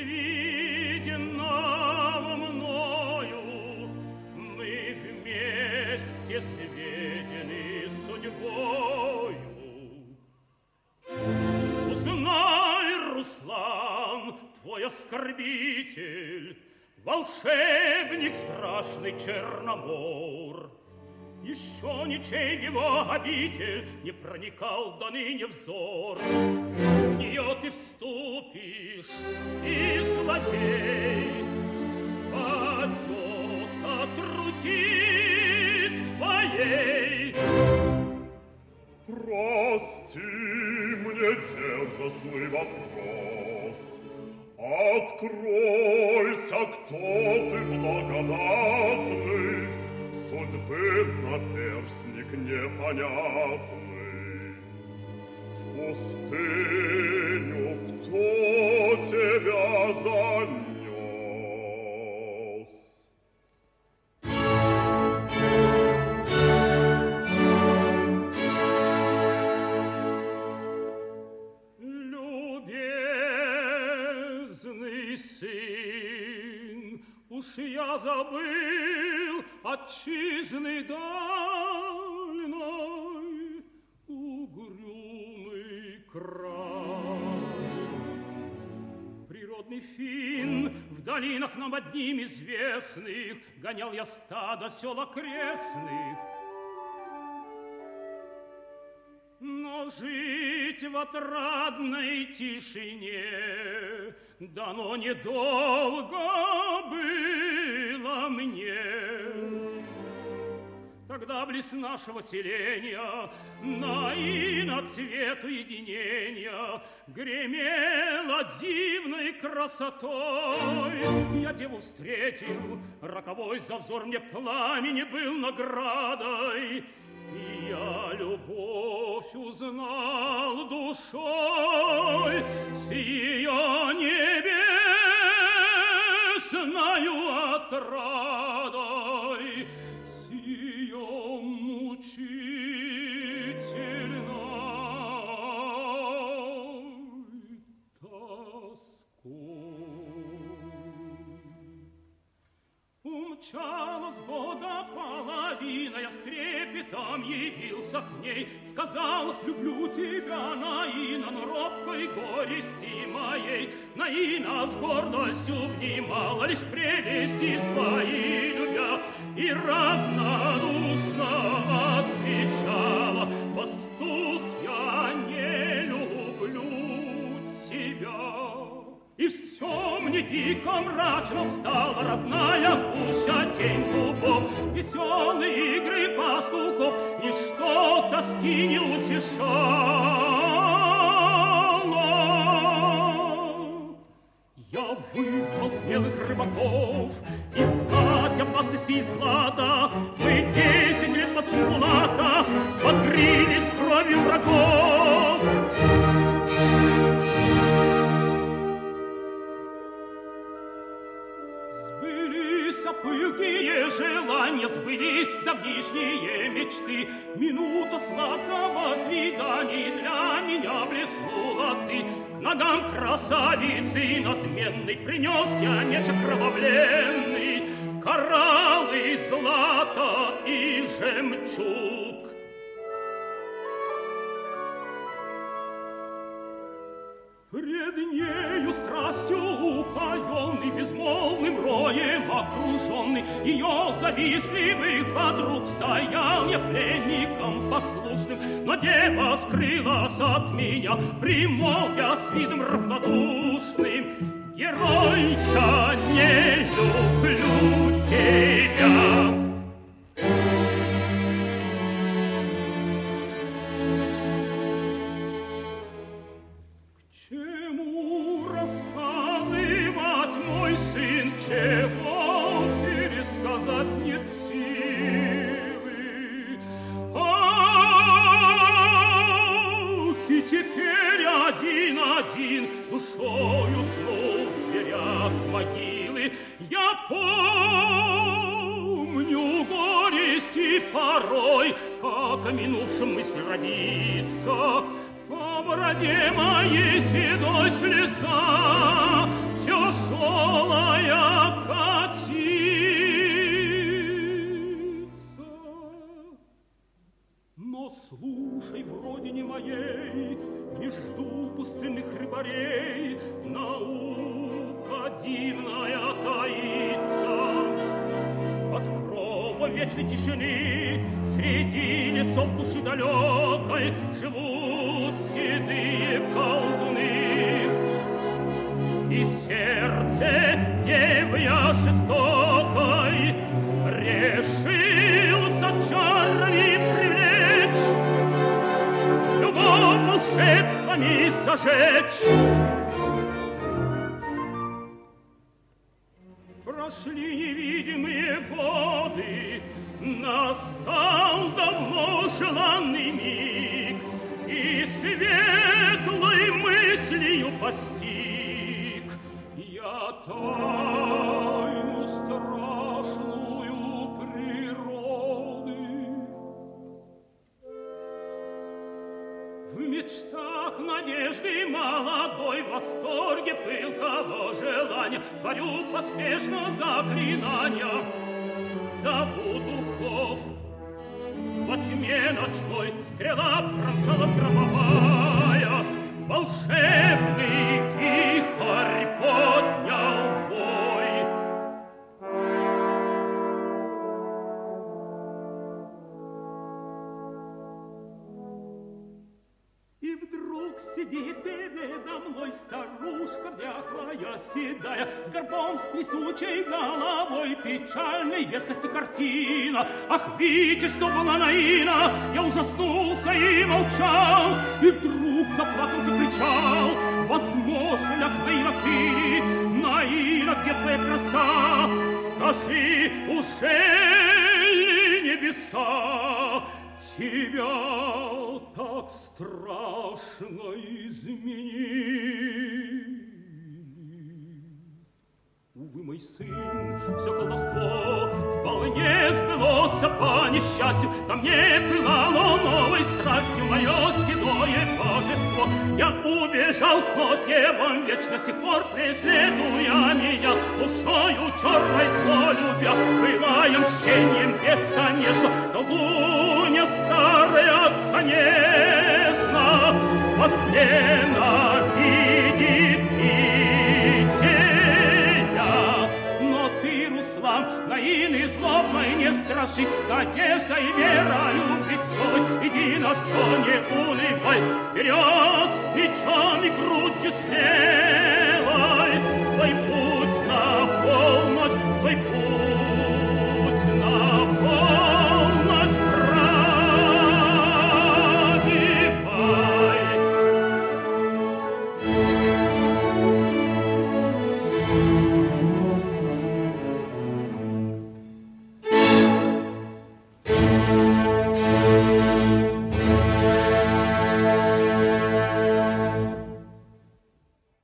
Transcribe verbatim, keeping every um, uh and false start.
виденного мною мы вместе сведены судьбою. Узнай, Руслан, твой оскорбитель, волшебник страшный Черномор. Еще ничей его обитель не проникал до ныне взор. В нее ты вступишь, и злодей падет от руки твоей. Прости мне дерзостный вопрос, откройся, кто ты благодатный, судьбы наперстник непонятный. В пустыню кто тебя занес? Любезный сын, уж я забыл отчизны дальной угрюмый край. Природный фин в долинах нам одним известных гонял я стадо сел окрестных. Но жить в отрадной тишине дано недолго было мне. Тогда близ нашего селения на иноцвету единения гремела дивной красотой. Я деву встретил, роковой за взор мне пламени был наградой. И я любовь узнал душой с ее небесною отрадой, с ее мучительной тоской. Умчалась года половина, я с трепетом явился к ней, сказал: люблю тебя, Наина, но робкой горести моей. Наина с гордостью внимала лишь прелести свои любя и равнодушно отвечала: пастух, я не люблю тебя. И все мне дико мрачно встала родная пуща тень дубов. Веселые игры пастухов ничто тоски не утешало. Я вызвал смелых рыбаков искать опасности и злата. Мы десять лет под Сумбулата покрылись кровью врагов. Пылкие желания, сбылись давнишние мечты. Минута сладкого свидания для меня блеснула ты. К ногам красавицы надменной принес я меч окровавленный, кораллы, злато и жемчуг. Пред нею страстью упоенный, безмолвным роем окруженный, ее завистливых подруг стоял я пленником послушным. Но дева скрылась от меня, примолвя с видом равнодушным: герой, я не люблю тебя. Чего пересказать нет силы. Ах, и теперь один-один душою снова в дверях могилы. Я помню горести порой, как о минувшем мысль родится. По бороде моей седой слеза тяжелая катится. Но слушай, в родине моей не жду пустынных рыбарей, наука дивная таится. Под кровом вечной тишины среди лесов души далекой живут седые колдуны. И сердце девья жестокой решился чарами привлечь, любовь волшебствами зажечь. Прошли невидимые годы, настал давно желанный миг, и светлой мыслью постиг я тайну страшную природы. В мечтах надежды молодой, в восторге пылкого желания творю поспешно заклинания, зову духов. Во тьме ночной стрела промчалась громовая, волшебный вихрь поднял вой. И вдруг сидит передо мной старушка дряхлая, седая, с горбом, с трясучей головой, печальной ветхости картина. Ах, Витязь, думала Наина, я ужаснулся и молчал, и вдруг заплакал, закричал: возможно ли, ах, Наина, ты, Наина, где твоя краса? Скажи, ужели небеса тебя так страшно изменили? Увы, мой сын, все колдовство вполне сбылось по несчастью. Ко мне пылало новой страстью мое седое божество. Я убежал, но с небом вечно с тех пор преследуя меня, душою черной зло любя, пылая мщением бесконечно. Колдунья старая, конечно, вас ненавидит и тебя. Но ты, Руслан, Наины злобной не страши, надеждой и верою веселой иди на все, не улыбай. Вперед, мечом и грудью смелой свой путь